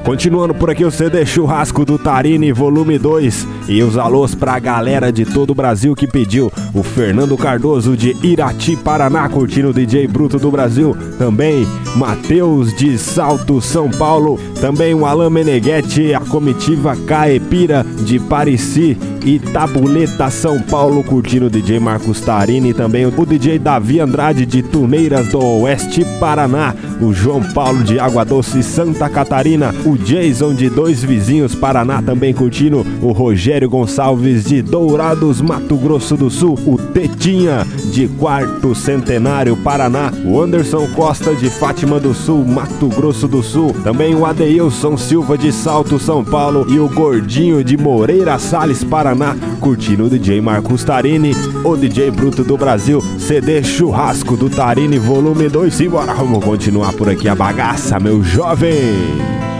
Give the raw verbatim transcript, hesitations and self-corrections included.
Continuando por aqui o C D Churrasco do Tarini, volume dois. E os alôs pra galera de todo o Brasil que pediu. O Fernando Cardoso de Irati, Paraná, curtindo o D J Bruto do Brasil. Também Matheus de Salto, São Paulo. Também o Alan Meneghetti, a comitiva Caepira de Parici e Tabuleta, São Paulo, curtindo o D J Marcos Tarini. Também o D J Davi Andrade de Tuneiras do Oeste, Paraná. O João Paulo de Água Doce, Santa Catarina. O Jason de Dois Vizinhos, Paraná, também curtindo. O Rogério Gonçalves de Dourados, Mato Grosso do Sul. O Tetinha de Quarto Centenário, Paraná. O Anderson Costa de Fátima do Sul, Mato Grosso do Sul. Também o Adeilson Silva de Salto, São Paulo. E o Gordinho de Moreira Salles, Paraná, curtindo o D J Marcos Tarini, o D J Bruto do Brasil. C D Churrasco do Tarini, volume dois. Simbora, vamos continuar por aqui a bagaça, meu jovem.